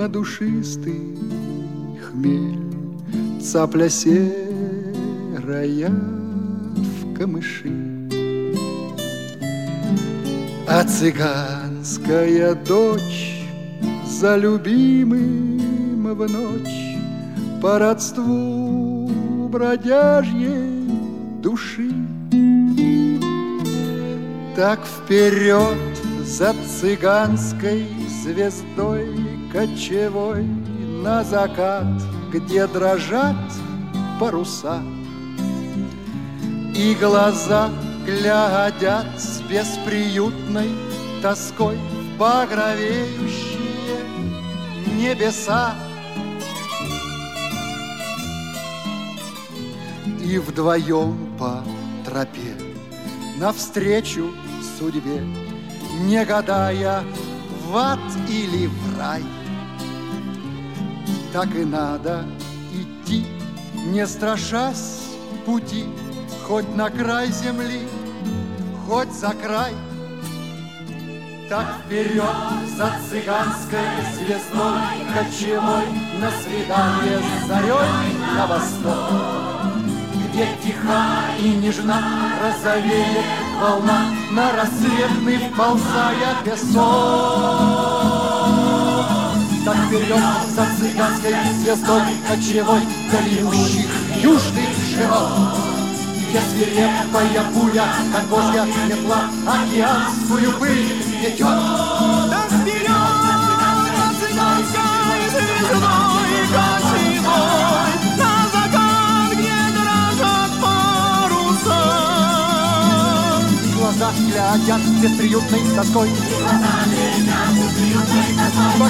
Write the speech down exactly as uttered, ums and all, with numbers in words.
на душистый хмель, цапля серая в камыши. А цыганская дочь за любимым в ночь по родству бродяжьей души. Так вперед за цыганской звездой кочевой на закат, где дрожат паруса, и глаза глядят с бесприютной тоской в багровеющие небеса. И вдвоем по тропе навстречу судьбе, не гадая, в ад или в рай, так и надо идти, не страшась пути, хоть на край земли, хоть за край. Так вперед за цыганской звездой кочевой на свидание с зарей на восток, где тиха и нежна розовеет волна, на рассветный вползая песок. Так вперед за цыганской звездой кочевой длиннущих южных широт, где свирепая буря, как божья метла, океанскую пыль метет. Так вперед за цыганской звездой кочевой на закат, где дрожат паруса. Глаза глядят бесприютной тоской, глаза глядят бесприютной тоской, по